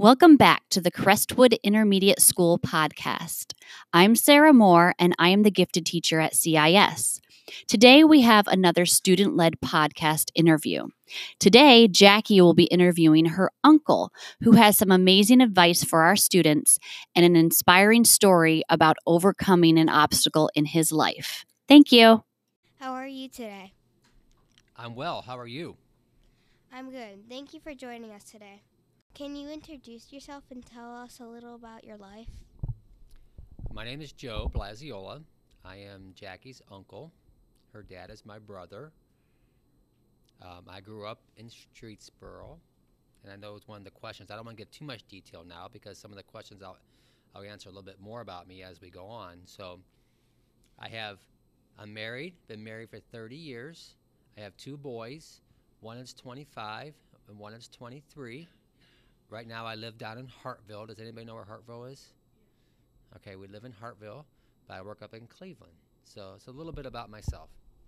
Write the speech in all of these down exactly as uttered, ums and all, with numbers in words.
Welcome back to the Crestwood Intermediate School podcast. I'm Sarah Moore, and I am the gifted teacher at C I S. Today, we have another student-led podcast interview. Today, Jackie will be interviewing her uncle, who has some amazing advice for our students and an inspiring story about overcoming an obstacle in his life. Thank you. How are you today? I'm well. How are you? I'm good. Thank you for joining us today. Can you introduce yourself and tell us a little about your life? My name is Joe Blaziola. I am Jackie's uncle. Her dad is my brother. Um, I grew up in Streetsboro, and I know it's one of the questions. I don't want to give too much detail now because some of the questions I'll, I'll answer a little bit more about me as we go on. So I have, I'm married, been married for thirty years. I have two boys. One is twenty-five and one is twenty-three. Right now I live down in Hartville. Does anybody know where Hartville is? Okay, we live in Hartville, but I work up in Cleveland. So it's a little bit about myself.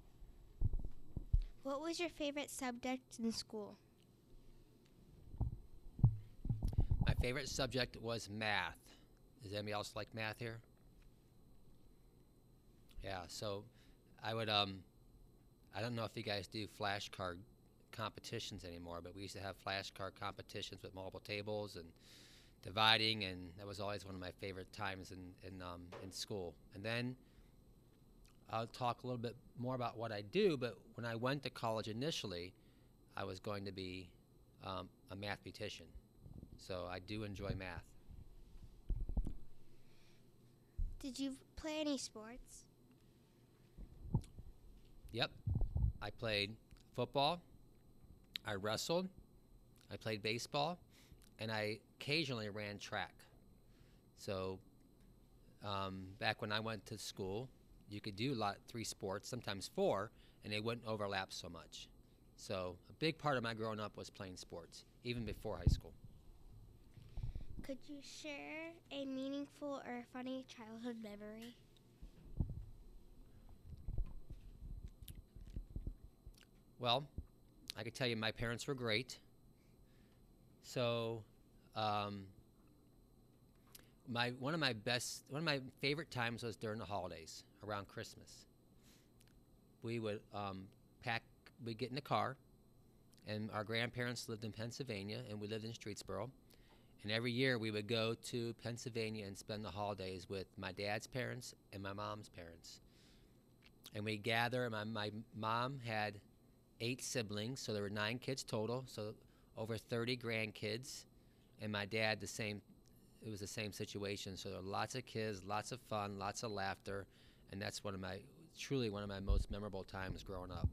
What was your favorite subject in school? My favorite subject was math. Does anybody else like math here? Yeah, so I would, um, I don't know if you guys do flashcard competitions anymore, but we used to have flashcard competitions with multiple tables and dividing, and that was always one of my favorite times in in, um, in school. And then I'll talk a little bit more about what I do, but when I went to college initially, I was going to be um, a mathematician. So I do enjoy math. Did you play any sports? Yep. I played football, I wrestled, I played baseball, and I occasionally ran track. So um, back when I went to school, you could do a lot, three sports, sometimes four, and they wouldn't overlap so much. So a big part of my growing up was playing sports, even before high school. Could you share a meaningful or funny childhood memory? Well, I could tell you my parents were great. So um, my one of my best, one of my favorite times was during the holidays, around Christmas. We would um, pack, we'd get in the car, and our grandparents lived in Pennsylvania, and we lived in Streetsboro. And every year we would go to Pennsylvania and spend the holidays with my dad's parents and my mom's parents. And we'd gather, my, my mom had eight siblings, so there were nine kids total, so over thirty grandkids, and my dad the same. It was the same situation. So there were lots of kids, lots of fun, lots of laughter, and that's one of my truly one of my most memorable times growing up.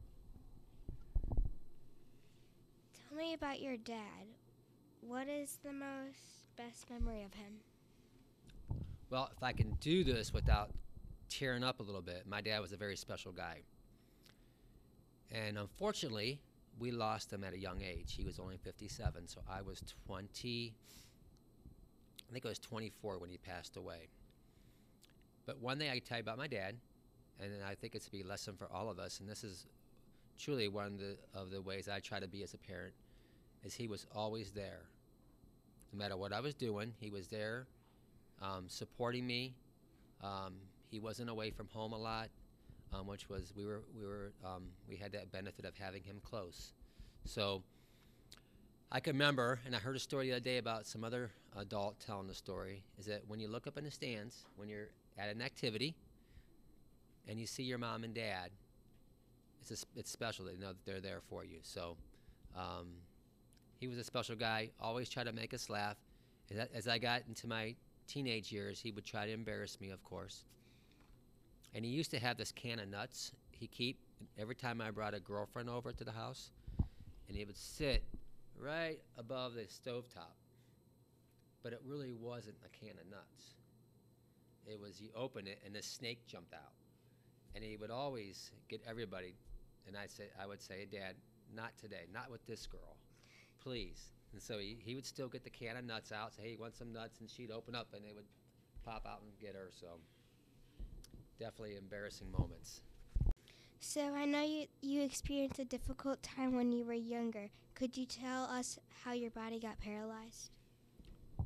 Tell me about your dad. What is the most best memory of him? Well, if I can do this without tearing up a little bit, my dad was a very special guy. And unfortunately, we lost him at a young age. He was only fifty-seven, so I was twenty, I think I was twenty-four when he passed away. But one thing I can tell you about my dad, and I think it's to be a lesson for all of us, and this is truly one of the, of the ways I try to be as a parent, is he was always there. No matter what I was doing, he was there um, supporting me. Um, he wasn't away from home a lot. Um, which was we were we were um, we had that benefit of having him close. So I can remember, and I heard a story the other day about some other adult telling the story, is that when you look up in the stands, when you're at an activity, and you see your mom and dad, it's a, it's special. They know that they're there for you. So um, he was a special guy. Always tried to make us laugh. As I, as I got into my teenage years, he would try to embarrass me, of course. And he used to have this can of nuts he keep every time I brought a girlfriend over to the house, and he would sit right above the stovetop. But it really wasn't a can of nuts. It was you open it and the snake jumped out. And he would always get everybody, and I'd say, I would say, Dad, not today, not with this girl, please. And so he, he would still get the can of nuts out, say, hey, you want some nuts? And she'd open up and they would pop out and get her, so. Definitely embarrassing moments. So I know you, you experienced a difficult time when you were younger. Could you tell us how your body got paralyzed?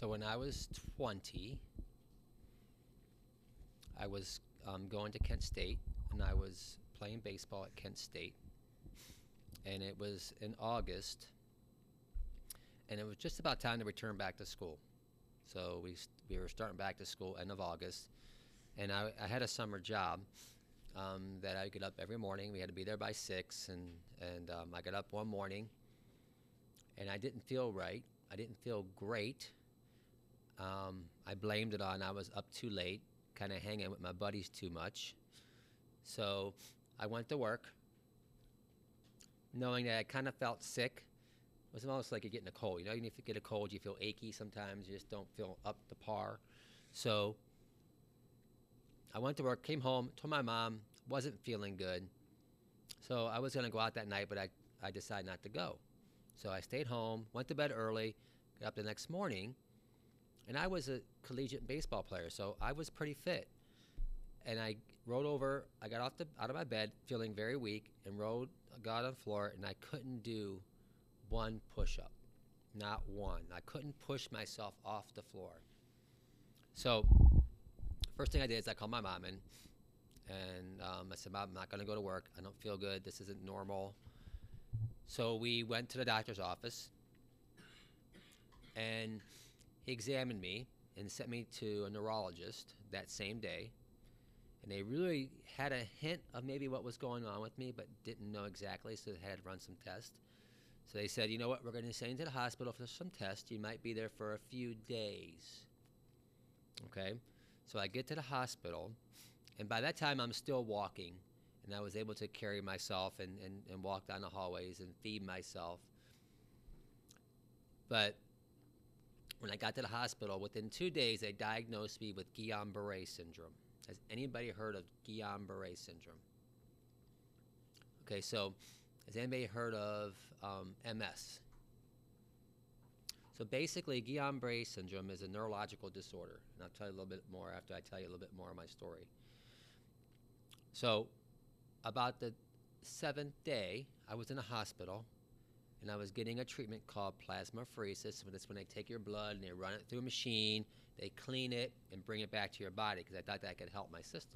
So when I was twenty, I was um, going to Kent State, and I was playing baseball at Kent State. And it was in August, and it was just about time to return back to school. So we we were starting back to school end of August, and I, I had a summer job um, that I get up every morning. We had to be there by six, and and um, I got up one morning, and I didn't feel right. I didn't feel great. Um, I blamed it on I was up too late, kind of hanging with my buddies too much. So I went to work, knowing that I kind of felt sick. It was almost like you're getting a cold. You know, even if you get a cold, you feel achy sometimes. You just don't feel up to par. So I went to work, came home, told my mom, wasn't feeling good. So I was going to go out that night, but I, I decided not to go. So I stayed home, went to bed early, got up the next morning, and I was a collegiate baseball player, so I was pretty fit. And I rolled over, I got off the, out of my bed feeling very weak, and rolled, got on the floor, and I couldn't do one push-up, not one. I couldn't push myself off the floor. So first thing I did is I called my mom in, and um, I said, Mom, I'm not going to go to work. I don't feel good. This isn't normal. So we went to the doctor's office, and he examined me and sent me to a neurologist that same day. And they really had a hint of maybe what was going on with me, but didn't know exactly, so they had to run some tests. So they said, you know what, we're going to send you to the hospital for some tests. You might be there for a few days. Okay? So I get to the hospital, and by that time I'm still walking, and I was able to carry myself and, and, and walk down the hallways and feed myself. But when I got to the hospital, within two days they diagnosed me with Guillain-Barré syndrome. Has anybody heard of Guillain-Barré syndrome? Okay, so has anybody heard of um, M S? So basically, Guillain-Barré syndrome is a neurological disorder, and I'll tell you a little bit more after I tell you a little bit more of my story. So about the seventh day, I was in a hospital, and I was getting a treatment called plasmapheresis. That's when they take your blood and they run it through a machine, they clean it, and bring it back to your body, because I thought that could help my system.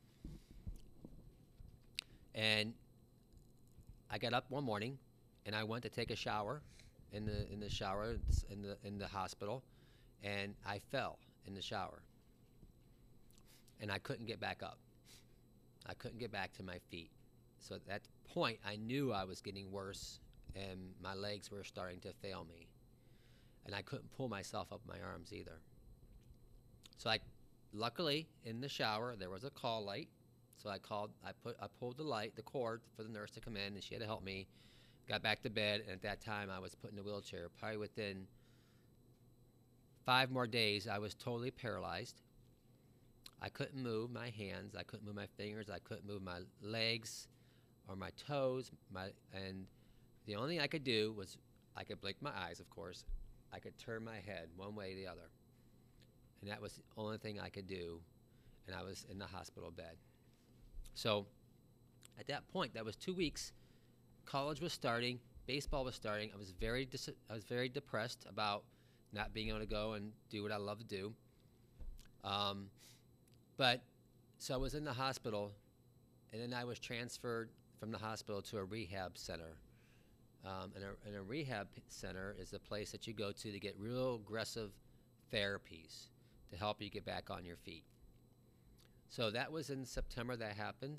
And I got up one morning, and I went to take a shower in the in the shower in the in the hospital, and I fell in the shower, and I couldn't get back up. I couldn't get back to my feet. So at that point, I knew I was getting worse, and my legs were starting to fail me, and I couldn't pull myself up my arms either. So I, luckily, in the shower there was a call light. So I called, I put, I pulled the light, the cord for the nurse to come in, and she had to help me. Got back to bed, and at that time I was put in a wheelchair. Probably within five more days, I was totally paralyzed. I couldn't move my hands, I couldn't move my fingers, I couldn't move my legs or my toes. My and the only thing I could do was I could blink my eyes, of course. I could turn my head one way or the other, and that was the only thing I could do. And I was in the hospital bed. So at that point, that was two weeks. College was starting, baseball was starting. I was very dis- I was very depressed about not being able to go and do what I love to do. Um, but so I was in the hospital, and then I was transferred from the hospital to a rehab center. Um, and, a, and a rehab center is the place that you go to to get real aggressive therapies to help you get back on your feet. So that was in September that happened.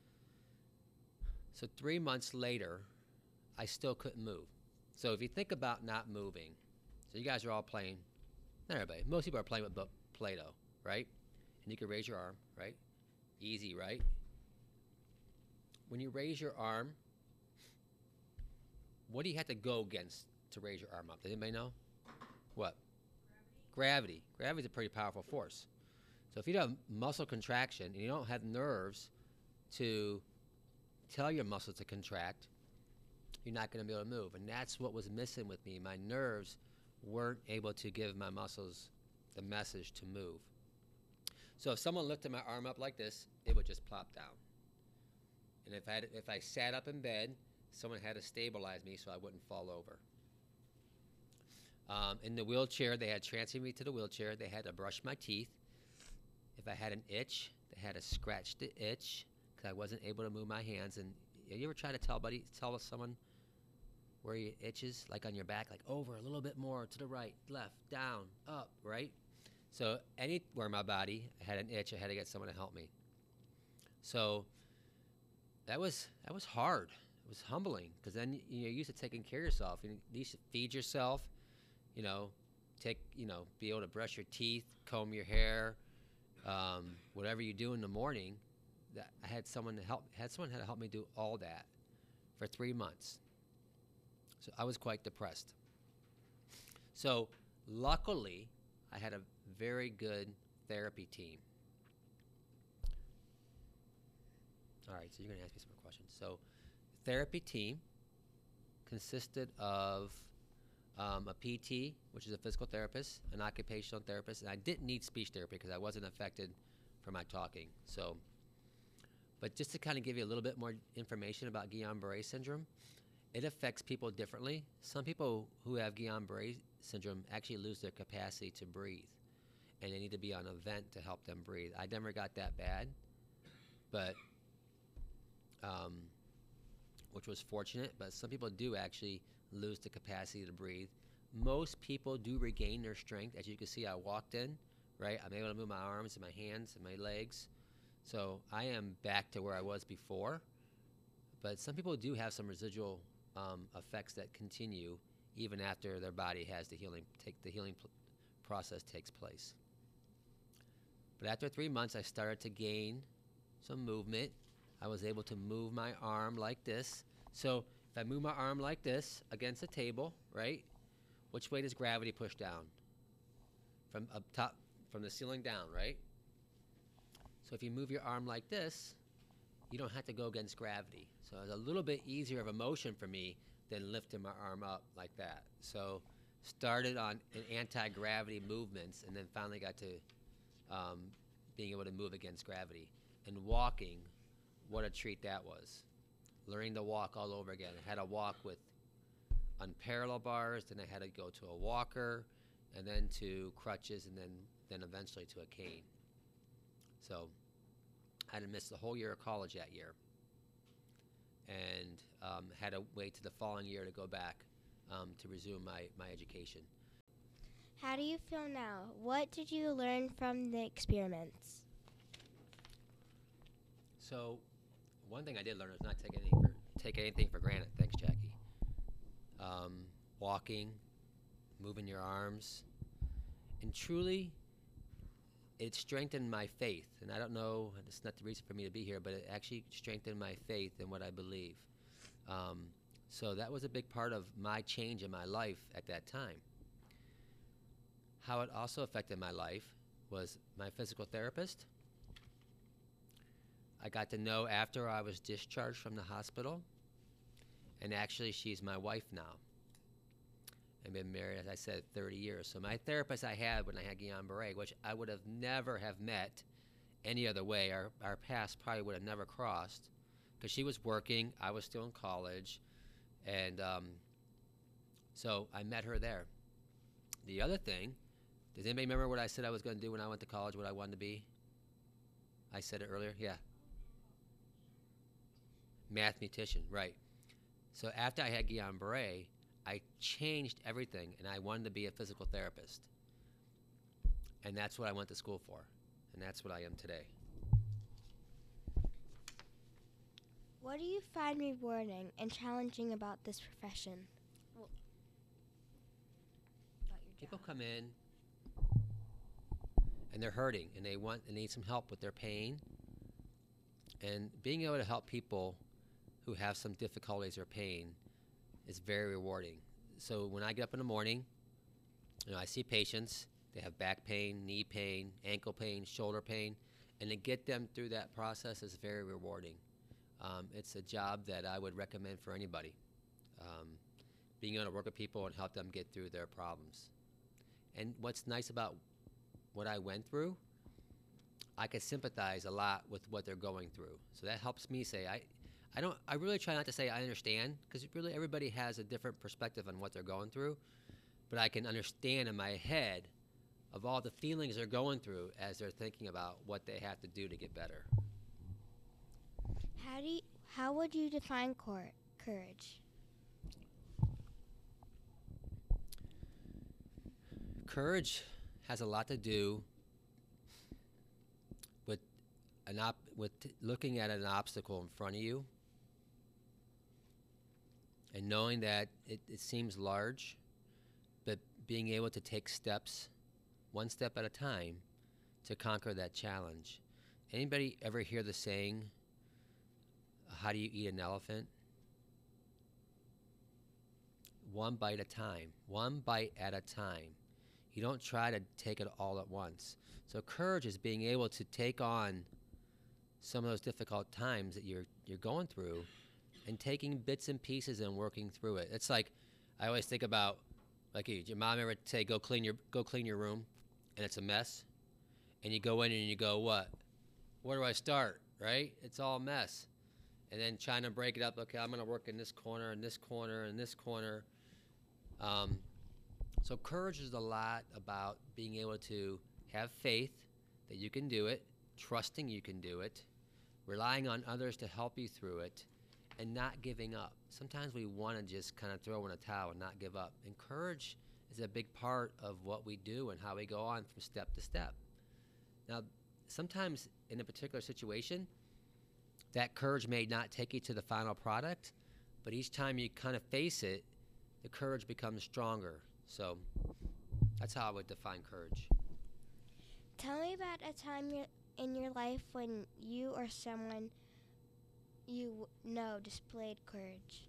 So three months later, I still couldn't move. So if you think about not moving, so you guys are all playing, not everybody, most people are playing with Play-Doh, right? And you can raise your arm, right? Easy, right? When you raise your arm, what do you have to go against to raise your arm up? Does anybody know? What? Gravity. Gravity is a pretty powerful force. So if you don't have muscle contraction and you don't have nerves to tell your muscles to contract, you're not going to be able to move. And that's what was missing with me. My nerves weren't able to give my muscles the message to move. So if someone lifted my arm up like this, it would just plop down. And if I, had, if I sat up in bed, someone had to stabilize me so I wouldn't fall over. Um, in the wheelchair, they had transferred me to the wheelchair. They had to brush my teeth. If I had an itch, they had to scratch the itch because I wasn't able to move my hands. And you ever try to tell buddy, tell someone where your itches, like on your back, like over a little bit more to the right, left, down, up, right? So anywhere in my body I had an itch, I had to get someone to help me. So that was that was hard. It was humbling because then you know, you're used to taking care of yourself. You need to feed yourself, you know, take you know, be able to brush your teeth, comb your hair, um, whatever you do in the morning. That I had someone to help. Had someone had to help me do all that for three months. So I was quite depressed. So luckily, I had a very good therapy team. All right, so you're going to ask me some more questions. So therapy team consisted of um, a P T, which is a physical therapist, an occupational therapist, and I didn't need speech therapy because I wasn't affected from my talking. So, but just to kind of give you a little bit more information about Guillain-Barré syndrome, it affects people differently. Some people who have Guillain-Barré syndrome actually lose their capacity to breathe, and they need to be on a vent to help them breathe. I never got that bad, but um, which was fortunate, but some people do actually lose the capacity to breathe. Most people do regain their strength. As you can see, I walked in, right? I'm able to move my arms and my hands and my legs. So I am back to where I was before, but some people do have some residual um, effects that continue even after their body has the healing, take the healing pl- process takes place. But after three months, I started to gain some movement. I was able to move my arm like this. So if I move my arm like this against a table, right, which way does gravity push down? From up top, from the ceiling down, right? So if you move your arm like this, you don't have to go against gravity. So it's a little bit easier of a motion for me than lifting my arm up like that. So started on an anti-gravity movements and then finally got to um, being able to move against gravity. And walking, what a treat that was. Learning to walk all over again. I had to walk with unparalleled bars, then I had to go to a walker, and then to crutches, and then, then eventually to a cane. So I had to miss the whole year of college that year, and um, had to wait to the following year to go back um, to resume my, my education. How do you feel now? What did you learn from the experiments? So one thing I did learn is not take anything for, take anything for granted. Thanks, Jackie. Um, walking, moving your arms, and truly, it strengthened my faith. And I don't know, it's not the reason for me to be here, but it actually strengthened my faith in what I believe. Um, so that was a big part of my change in my life at that time. How it also affected my life was my physical therapist. I got to know after I was discharged from the hospital, and actually she's my wife now. I've been married, as I said, thirty years. So my therapist I had when I had Guillain-Barré, which I would have never have met any other way, our, our paths probably would have never crossed, because she was working, I was still in college, and um, so I met her there. The other thing, does anybody remember what I said I was going to do when I went to college, what I wanted to be? I said it earlier, yeah. Mathematician, right. So after I had Guillain-Barré, I changed everything, and I wanted to be a physical therapist. And that's what I went to school for, and that's what I am today. What do you find rewarding and challenging about this profession? Well, about your People job. come in, and they're hurting, and they want, they need some help with their pain. And being able to help people who have some difficulties or pain is very rewarding. So when I get up in the morning, you know, I see patients, they have back pain, knee pain, ankle pain, shoulder pain, and to get them through that process is very rewarding. Um, it's a job that I would recommend for anybody, um, being able to work with people and help them get through their problems. And what's nice about what I went through, I could sympathize a lot with what they're going through. So that helps me say, I, I don't, I really try not to say I understand, because really everybody has a different perspective on what they're going through. but I can understand in my head of all the feelings they're going through as they're thinking about what they have to do to get better. How do you, how would you define cor- courage? Courage has a lot to do with an op- with t- looking at an obstacle in front of you and knowing that it, it seems large, but being able to take steps, one step at a time, to conquer that challenge. Anybody ever hear the saying, how do you eat an elephant? One bite at a time. One bite at a time. You don't try to take it all at once. So courage is being able to take on some of those difficult times that you're you're going through and taking bits and pieces and working through it. It's like, I always think about, like, your mom ever say, go clean your go clean your room, and it's a mess, and you go in and you go, what? Where do I start, right? It's all a mess. And then trying to break it up, okay, I'm gonna work in this corner and this corner and this corner. Um, so courage is a lot about being able to have faith that you can do it, trusting you can do it, relying on others to help you through it, and not giving up. Sometimes we want to just kind of throw in a towel and not give up. And courage is a big part of what we do and how we go on from step to step. Now, sometimes in a particular situation, that courage may not take you to the final product, but each time you kind of face it, the courage becomes stronger. So that's how I would define courage. Tell me about a time your- in your life when you or someone you w- know displayed courage.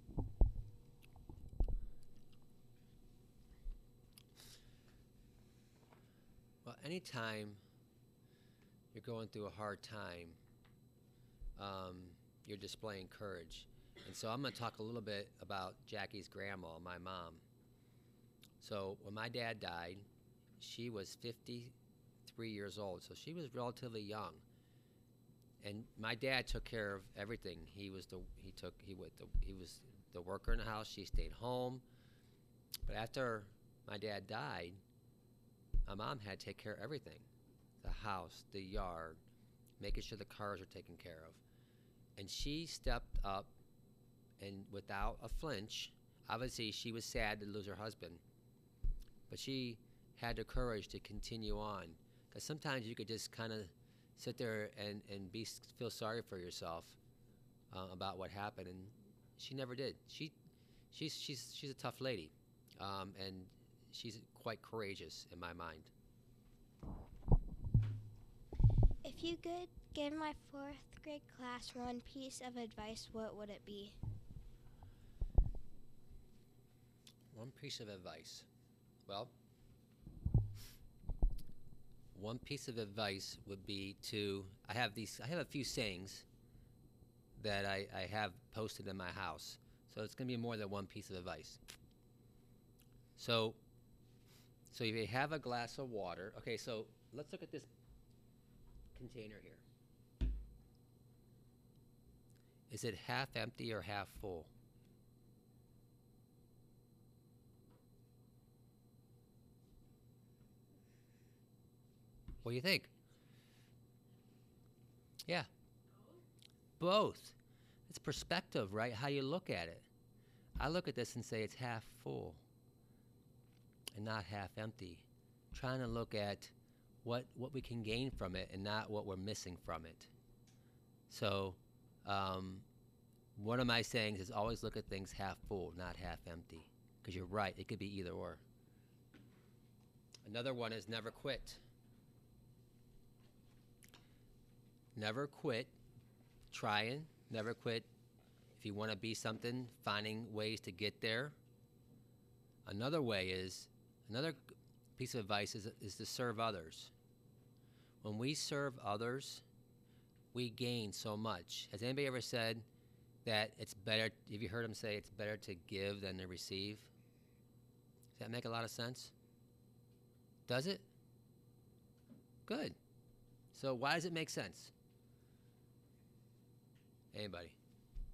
Well, anytime you're going through a hard time, um, you're displaying courage. And so I'm going to talk a little bit about Jackie's grandma, my mom. So when my dad died, she was fifty-three years old, so she was relatively young. And my dad took care of everything. He was the he took he was the he was the worker in the house. She stayed home. But after my dad died, my mom had to take care of everything: the house, the yard, making sure the cars are taken care of. And she stepped up, and without a flinch, obviously she was sad to lose her husband, but she had the courage to continue on. Because sometimes you could just kind of sit there and, and be feel sorry for yourself uh, about what happened, and she never did. She, she's she's she's a tough lady, um, and she's quite courageous in my mind. If you could give my fourth grade class one piece of advice, what would it be? One piece of advice. Well, one piece of advice would be to, I have these, I have a few sayings that I, I have posted in my house. So it's going to be more than one piece of advice. So, so if you have a glass of water, okay, so let's look at this container here. Is it half empty or half full? What do you think? Yeah. Both. It's perspective, right? How you look at it. I look at this and say it's half full and not half empty. Trying to look at what what we can gain from it and not what we're missing from it. So um, one of my sayings is always look at things half full, not half empty. Because you're right, it could be either or. Another one is never quit. Never quit trying, never quit if you want to be something, finding ways to get there. Another way is, another piece of advice is, is to serve others. When we serve others, we gain so much. Has anybody ever said that it's better, have you heard them say it's better to give than to receive? Does that make a lot of sense? Does it? Good. So why does it make sense? Anybody?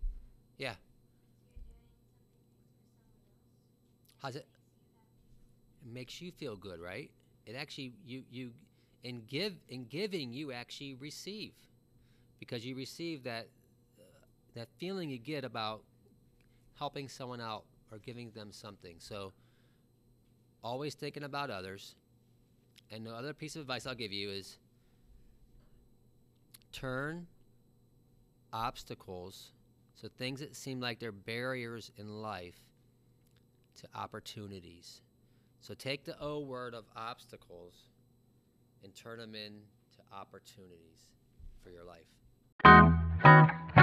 Yeah. How's it? It makes you feel good, right? It actually, you, you, in give, in giving, you actually receive, because you receive that, uh, that feeling you get about helping someone out or giving them something. So always thinking about others. And the other piece of advice I'll give you is turn obstacles, so things that seem like they're barriers in life, to opportunities. So take the O word of obstacles and turn them into opportunities for your life.